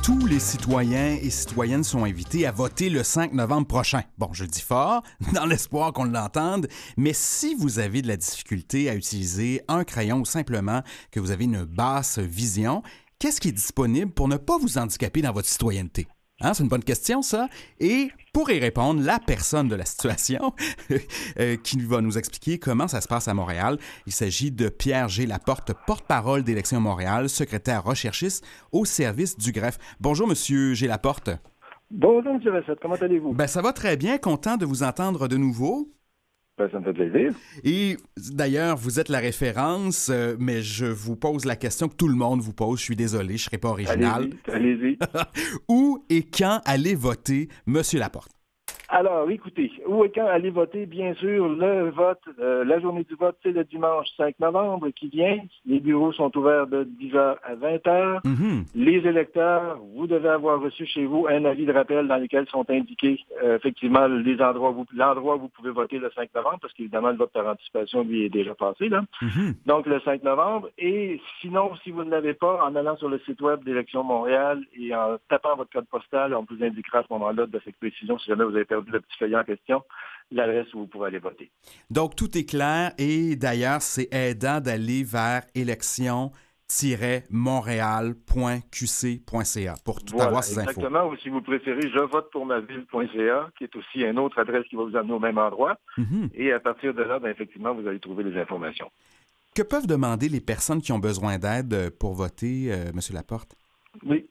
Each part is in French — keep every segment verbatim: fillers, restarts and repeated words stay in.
Tous les citoyens et citoyennes sont invités à voter le cinq novembre prochain. Bon, je le dis fort, dans l'espoir qu'on l'entende, mais si vous avez de la difficulté à utiliser un crayon ou simplement que vous avez une basse vision, qu'est-ce qui est disponible pour ne pas vous handicaper dans votre citoyenneté? Hein, c'est une bonne question, ça. Et pour y répondre, la personne de la situation euh, qui va nous expliquer comment ça se passe à Montréal. Il s'agit de Pierre G. Laporte, porte-parole d'Élections Montréal, secrétaire recherchiste au service du greffe. Bonjour, Monsieur G. Laporte. Bonjour, M. Vassette. Comment allez-vous? Ben, ça va très bien. Content de vous entendre de nouveau. Ben, ça me fait plaisir. Et d'ailleurs, vous êtes la référence, euh, mais je vous pose la question que tout le monde vous pose. Je suis désolé, je ne serai pas original. Allez-y, allez-y. Où et quand allez voter, Monsieur Laporte? Alors, écoutez, où et quand aller voter? Bien sûr, le vote, euh, la journée du vote, c'est le dimanche cinq novembre qui vient. Les bureaux sont ouverts de dix heures à vingt heures. Mm-hmm. Les électeurs, vous devez avoir reçu chez vous un avis de rappel dans lequel sont indiqués euh, effectivement les endroits où vous, l'endroit où vous pouvez voter le cinq novembre, parce qu'évidemment, le vote par anticipation, lui, est déjà passé, là. Mm-hmm. Donc, le cinq novembre. Et sinon, si vous ne l'avez pas, en allant sur le site web d'Élections Montréal et en tapant votre code postal, on vous indiquera à ce moment-là de cette précision si jamais vous avez perdu le petit feuillet en question, l'adresse où vous pourrez aller voter. Donc, tout est clair et d'ailleurs, c'est aidant d'aller vers élections tiret montréal point q c point c a pour tout voilà, avoir ces exactement, infos. Exactement, ou si vous préférez, je vote pour ma ville point c a, qui est aussi une autre adresse qui va vous amener au même endroit. Mm-hmm. Et à partir de là, bien, effectivement, vous allez trouver les informations. Que peuvent demander les personnes qui ont besoin d'aide pour voter, euh, M. Laporte? Oui.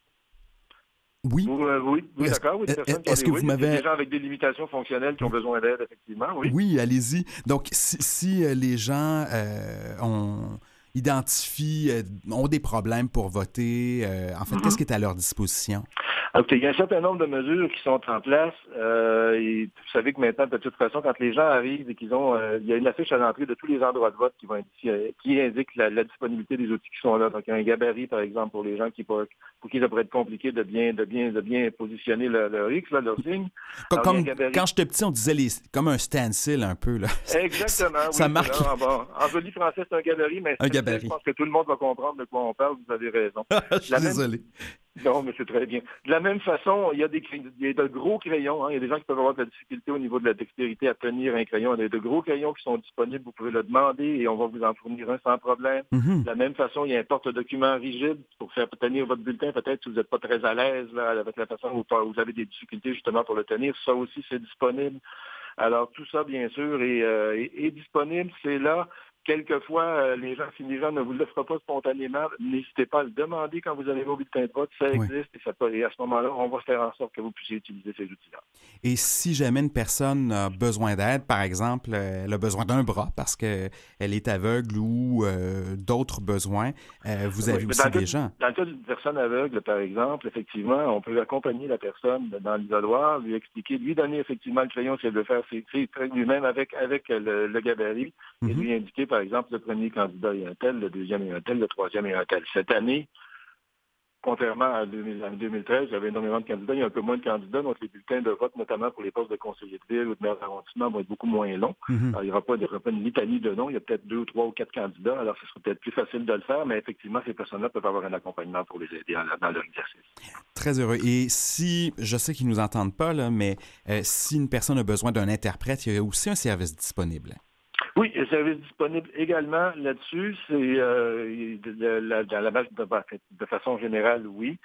Oui. Vous, euh, oui, oui d'accord. Oui, est-ce est-ce que oui, vous m'avez... des gens avec des limitations fonctionnelles qui ont besoin d'aide, effectivement, oui. Oui, allez-y. Donc, si, si euh, les gens euh, ont, identifient, euh, ont des problèmes pour voter, euh, en fait, mm-hmm. qu'est-ce qui est à leur disposition? Alors, il y a un certain nombre de mesures qui sont en place. Euh, et vous savez que maintenant, de toute façon, quand les gens arrivent et qu'ils ont... Euh, il y a une affiche à l'entrée de tous les endroits de vote qui, vont indiquer, qui indique la, la disponibilité des outils qui sont là. Donc, il y a un gabarit, par exemple, pour les gens qui... Pour, pour qui ça pourrait être compliqué de bien, de bien, de bien positionner leur, leur X, là, leur signe. Comme, Alors, comme quand j'étais petit, on disait les, comme un stencil un peu. Là. Exactement. ça, ça oui, marque. Là, en, en joli français, c'est un gabarit, mais un gabarit. Je pense que tout le monde va comprendre de quoi on parle. Vous avez raison. Je suis la désolé. Même... Non, mais c'est très bien. De la même façon, il y a, des, il y a de gros crayons. Hein. Il y a des gens qui peuvent avoir de la difficulté au niveau de la dextérité à tenir un crayon. Il y a de gros crayons qui sont disponibles. Vous pouvez le demander et on va vous en fournir un sans problème. Mm-hmm. De la même façon, il y a un porte-document rigide pour faire tenir votre bulletin. Peut-être si vous n'êtes pas très à l'aise là, avec la façon où vous avez des difficultés justement pour le tenir. Ça aussi, c'est disponible. Alors, tout ça, bien sûr, est, euh, est, est disponible. C'est là. Quelquefois, euh, les gens, si les gens ne vous le feront pas spontanément, n'hésitez pas à le demander quand vous allez au bulletin de vote. Ça existe oui. et, ça peut, et à ce moment-là, on va faire en sorte que vous puissiez utiliser ces outils-là. Et si jamais une personne a besoin d'aide, par exemple, elle a besoin d'un bras parce qu'elle est aveugle ou euh, d'autres besoins, euh, vous avez oui, aussi des cas, gens. Dans le cas d'une personne aveugle, par exemple, effectivement, on peut accompagner la personne dans l'isoloir, lui expliquer, lui donner effectivement le crayon si elle veut faire ses traits lui-même avec, avec le, le gabarit mm-hmm. et lui indiquer, par exemple, le premier candidat est un tel, le deuxième est un tel, le troisième est un tel. Cette année, contrairement à deux mille treize, il y avait énormément de candidats, il y a un peu moins de candidats, donc les bulletins de vote, notamment pour les postes de conseiller de ville ou de maire d'arrondissement, vont être beaucoup moins longs. Mm-hmm. Alors, il n'y aura pas, il y aura pas une litanie de noms, il y a peut-être deux, trois ou quatre candidats, alors ce sera peut-être plus facile de le faire, mais effectivement, ces personnes-là peuvent avoir un accompagnement pour les aider dans leur exercice. Très heureux. Et si, je sais qu'ils ne nous entendent pas, là, mais euh, si une personne a besoin d'un interprète, il y a aussi un service disponible. Oui, le service disponible également là-dessus. C'est euh, de, la, dans la base de, de façon générale, oui.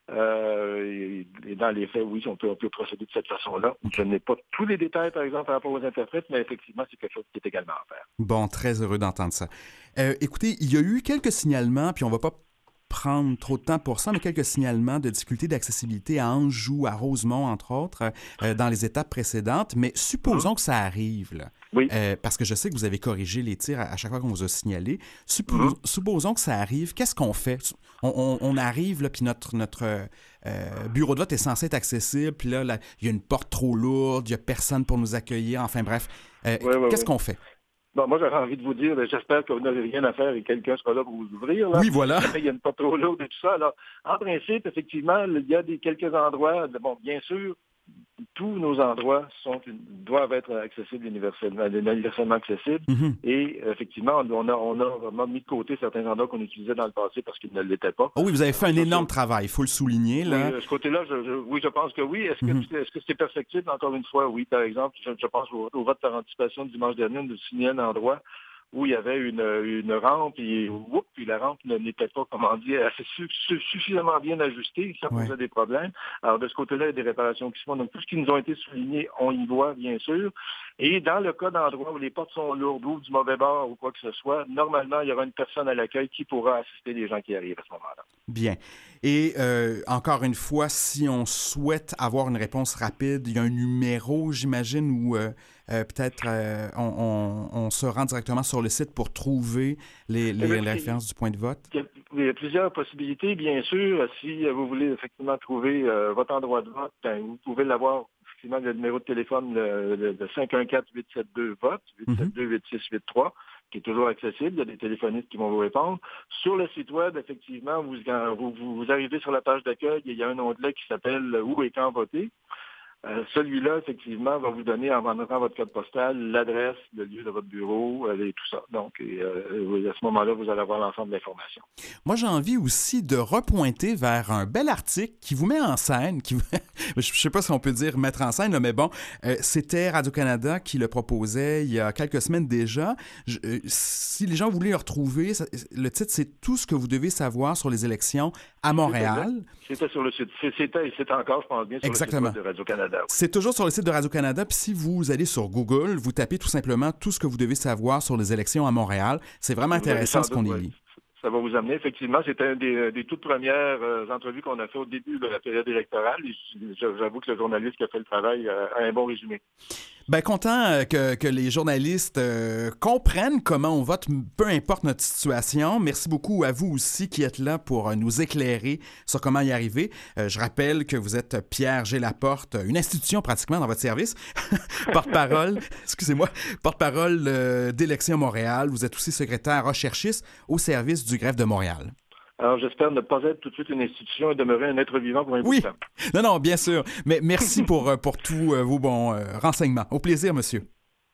Euh, et, et dans les faits, oui, on peut, on peut procéder de cette façon-là. Je n'ai pas tous les détails, par exemple, par rapport aux interprètes, mais effectivement, c'est quelque chose qui est également à faire. Bon, très heureux d'entendre ça. Euh, écoutez, il y a eu quelques signalements, puis on ne va pas prendre trop de temps pour ça, mais quelques signalements de difficultés d'accessibilité à Anjou, à Rosemont, entre autres, euh, dans les étapes précédentes. Mais supposons mmh. que ça arrive, là. Oui. Euh, parce que je sais que vous avez corrigé les tirs à, à chaque fois qu'on vous a signalé. Suppo- mmh. Supposons que ça arrive, qu'est-ce qu'on fait? On, on, on arrive, là, puis notre, notre euh, bureau de vote est censé être accessible, puis là, il y a une porte trop lourde, il n'y a personne pour nous accueillir, enfin bref. Euh, oui, oui, qu'est-ce oui. qu'on fait? Bon, moi, j'aurais envie de vous dire, j'espère que vous n'avez rien à faire et quelqu'un sera là pour vous ouvrir. Là. Oui, voilà. Il y a une porte trop lourde et tout ça. Alors, en principe, effectivement, il y a des quelques endroits, bon, bien sûr, tous nos endroits sont, doivent être accessibles universellement, universellement accessibles. Mm-hmm. Et effectivement, on a, on a vraiment mis de côté certains endroits qu'on utilisait dans le passé parce qu'ils ne l'étaient pas. Oh oui, vous avez fait un Alors, énorme ça, travail, il faut le souligner. Là. Oui, de ce côté-là, je, je, oui, je pense que oui. Est-ce que, mm-hmm. est-ce que c'est perfectible? Encore une fois, oui. Par exemple, je, je pense au, au vote par anticipation du dimanche dernier, on nous signait un endroit où il y avait une, une rampe, et whoop, puis la rampe n'était pas, comment dire, assez su, su, suffisamment bien ajustée, ça posait ouais. des problèmes. Alors, de ce côté-là, il y a des réparations qui se font. Donc, tout ce qui nous a été souligné, on y voit, bien sûr. Et dans le cas d'endroits où les portes sont lourdes ou du mauvais bord ou quoi que ce soit, normalement, il y aura une personne à l'accueil qui pourra assister les gens qui arrivent à ce moment-là. Bien. Et euh, encore une fois, si on souhaite avoir une réponse rapide, il y a un numéro, j'imagine, où euh, euh, peut-être euh, on, on, on se rend directement sur le site pour trouver les, les, les références du point de vote? Il y a plusieurs possibilités, bien sûr. Si vous voulez effectivement trouver euh, votre endroit de vote, ben, vous pouvez l'avoir, effectivement, le numéro de téléphone le, le, le cinq un quatre huit sept deux vote, huit sept deux huit six huit trois, qui est toujours accessible. Il y a des téléphonistes qui vont vous répondre. Sur le site web, effectivement, vous, vous, vous arrivez sur la page d'accueil et il y a un onglet qui s'appelle « Où et quand voter ». Euh, celui-là, effectivement, va vous donner, en rentrant votre code postal, l'adresse, le lieu de votre bureau euh, et tout ça. Donc, et, euh, à ce moment-là, vous allez avoir l'ensemble de l'information. Moi, j'ai envie aussi de repointer vers un bel article qui vous met en scène, qui je ne sais pas si on peut dire mettre en scène, là, mais bon, euh, c'était Radio-Canada qui le proposait il y a quelques semaines déjà. Je, euh, si les gens voulaient le retrouver, ça, le titre, c'est « Tout ce que vous devez savoir sur les élections à Montréal ». C'était sur le site, c'était et c'est encore, je pense bien, sur Exactement. le site de Radio-Canada. Oui. C'est toujours sur le site de Radio-Canada. Puis si vous allez sur Google, vous tapez tout simplement tout ce que vous devez savoir sur les élections à Montréal. C'est vraiment vous intéressant ce qu'on y lit. Ça va vous amener. Effectivement, c'était une des, des toutes premières euh, entrevues qu'on a fait au début de la période électorale. Et j'avoue que le journaliste qui a fait le travail euh, a un bon résumé. Bien, content que, que les journalistes euh, comprennent comment on vote, peu importe notre situation. Merci beaucoup à vous aussi qui êtes là pour nous éclairer sur comment y arriver. Euh, je rappelle que vous êtes Pierre G. Laporte, une institution pratiquement dans votre service, porte-parole, excusez-moi, porte-parole euh, d'Élections Montréal. Vous êtes aussi secrétaire recherchiste au service du greffe de Montréal. Alors, j'espère ne pas être tout de suite une institution et demeurer un être vivant pour un bout de temps. Oui, non, non, bien sûr. Mais merci pour, pour tous vos bons euh, renseignements. Au plaisir, monsieur.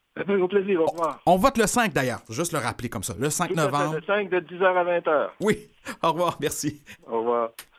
Au plaisir, au revoir. On, on vote le cinq, d'ailleurs. Faut juste le rappeler comme ça. Le cinq novembre. Le cinq de dix heures à vingt heures. Oui. Au revoir, merci. Au revoir.